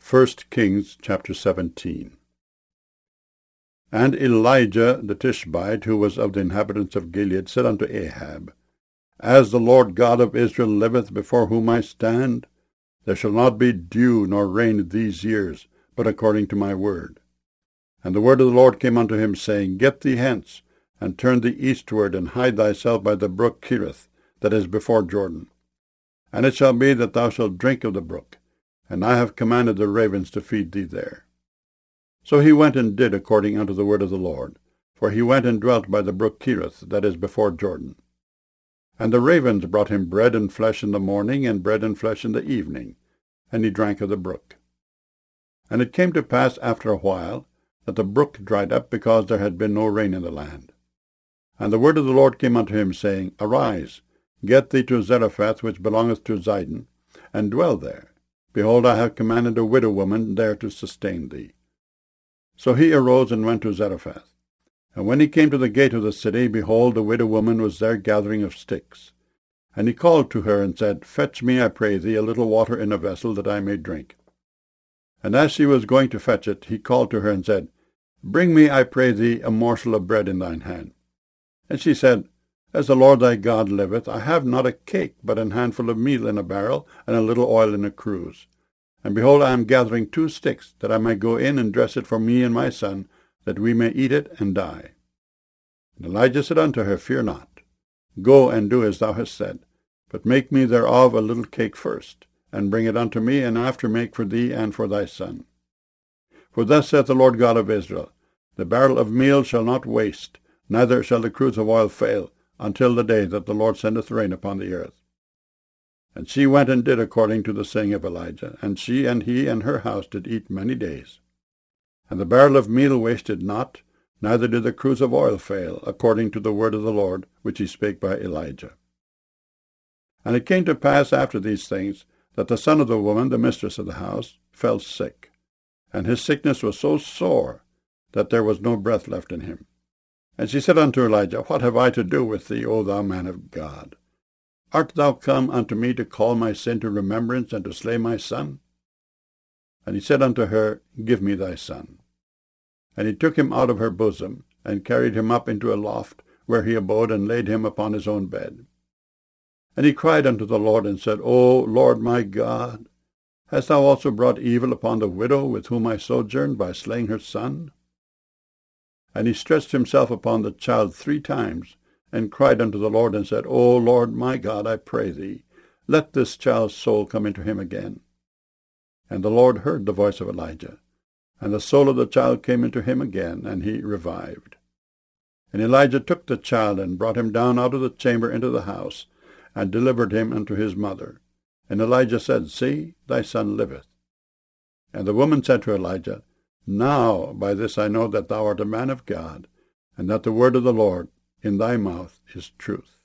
1 Kings chapter 17. And Elijah the Tishbite, who was of the inhabitants of Gilead, said unto Ahab, As the Lord God of Israel liveth, before whom I stand, there shall not be dew nor rain these years, but according to my word. And the word of the Lord came unto him, saying, Get thee hence, and turn thee eastward, and hide thyself by the brook Cherith, that is before Jordan. And it shall be that thou shalt drink of the brook, and I have commanded the ravens to feed thee there. So he went and did according unto the word of the Lord, for he went and dwelt by the brook Cherith, that is before Jordan. And the ravens brought him bread and flesh in the morning, and bread and flesh in the evening, and he drank of the brook. And it came to pass after a while, that the brook dried up, because there had been no rain in the land. And the word of the Lord came unto him, saying, Arise, get thee to Zarephath, which belongeth to Zidon, and dwell there. Behold, I have commanded a widow woman there to sustain thee. So he arose and went to Zarephath. And when he came to the gate of the city, behold, the widow woman was there gathering of sticks. And he called to her, and said, Fetch me, I pray thee, a little water in a vessel, that I may drink. And as she was going to fetch it, he called to her, and said, Bring me, I pray thee, a morsel of bread in thine hand. And she said, As the Lord thy God liveth, I have not a cake, but an handful of meal in a barrel, and a little oil in a cruse. And behold, I am gathering 2 sticks, that I may go in and dress it for me and my son, that we may eat it and die. And Elijah said unto her, Fear not. Go and do as thou hast said, but make me thereof a little cake first, and bring it unto me, and after make for thee and for thy son. For thus saith the Lord God of Israel, The barrel of meal shall not waste, neither shall the cruse of oil fail, until the day that the Lord sendeth rain upon the earth. And she went and did according to the saying of Elijah, and she and he and her house did eat many days. And the barrel of meal wasted not, neither did the cruse of oil fail, according to the word of the Lord, which he spake by Elijah. And it came to pass after these things, that the son of the woman, the mistress of the house, fell sick. And his sickness was so sore, that there was no breath left in him. And she said unto Elijah, What have I to do with thee, O thou man of God? Art thou come unto me to call my sin to remembrance, and to slay my son? And he said unto her, Give me thy son. And he took him out of her bosom, and carried him up into a loft, where he abode, and laid him upon his own bed. And he cried unto the Lord, and said, O Lord my God, hast thou also brought evil upon the widow with whom I sojourned, by slaying her son? And he stretched himself upon the child 3 times, and cried unto the Lord, and said, O Lord my God, I pray thee, let this child's soul come into him again. And the Lord heard the voice of Elijah, and the soul of the child came into him again, and he revived. And Elijah took the child, and brought him down out of the chamber into the house, and delivered him unto his mother. And Elijah said, See, thy son liveth. And the woman said to Elijah, Now by this I know that thou art a man of God, and that the word of the Lord in thy mouth is truth.